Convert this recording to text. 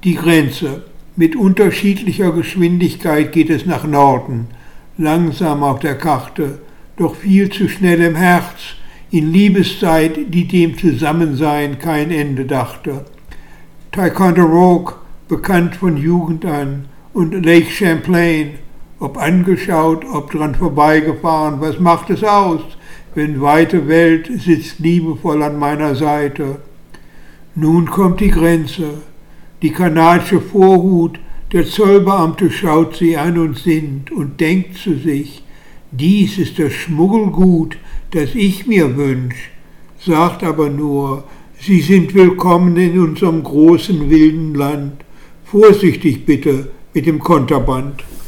Die Grenze. Mit unterschiedlicher Geschwindigkeit geht es nach Norden, langsam auf der Karte, doch viel zu schnell im Herz, in Liebeszeit, die dem Zusammensein kein Ende dachte. Ticonderoga, bekannt von Jugend an, und Lake Champlain, ob angeschaut, ob dran vorbeigefahren, was macht es aus, wenn weite Welt sitzt liebevoll an meiner Seite. Nun kommt die Grenze, die kanadische Vorhut, der Zollbeamte schaut sie an und sinnt und denkt zu sich, dies ist das Schmuggelgut, das ich mir wünsch, sagt aber nur, Sie sind willkommen in unserem großen wilden Land. Vorsichtig bitte mit dem Konterband.